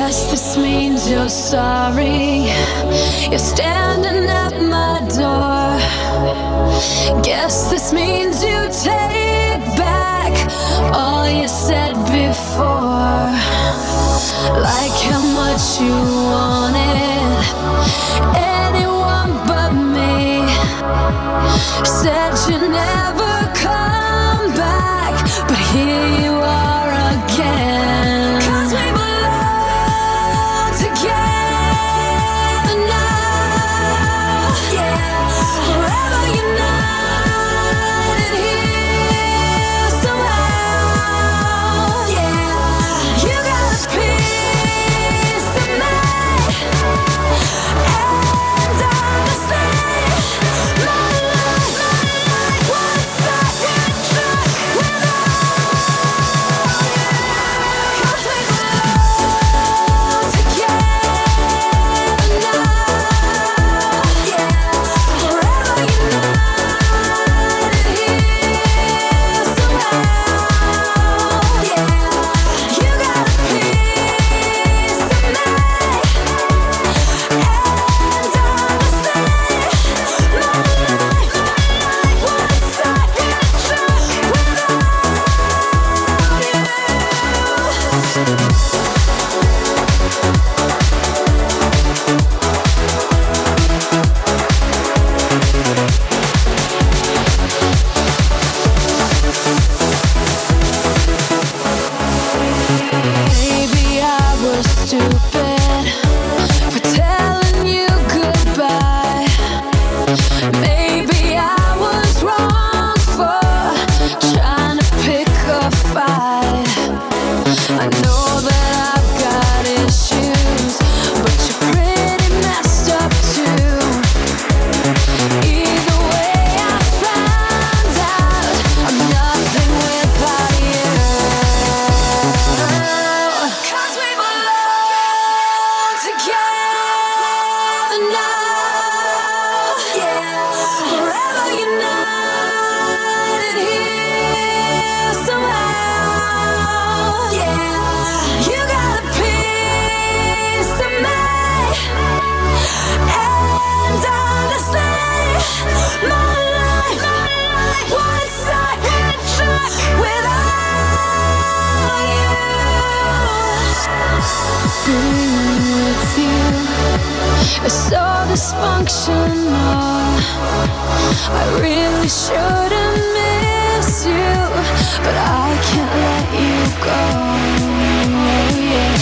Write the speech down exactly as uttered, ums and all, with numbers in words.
Guess this means you're sorry. You're standing at my door. Guess this means you take back all you said before. Like how much you wanted anyone but me. Said you'd never come back, but here you are again. 'Cause we belong together now. Yeah, forever united here somehow. Yeah, you got a piece of me, and honestly, my life, one second track without you. 'Cause we belong together now. Yeah, forever united here somehow. Yeah, you got a piece of me, and honestly, my life, one second track without you. Maybe I was stupid for telling you goodbye. Maybe I was wrong for trying to pick a fight. I know that I've got issues, but you're pretty messed up too. Either way, I found out I'm nothing without you. 'Cause we belong together now. Yeah, forever united here somehow. Yeah, you got a piece of me, and honestly, my life, one second track without you. Being with you is so dysfunctional. I really shouldn't miss you, but I can't let you go. Yeah.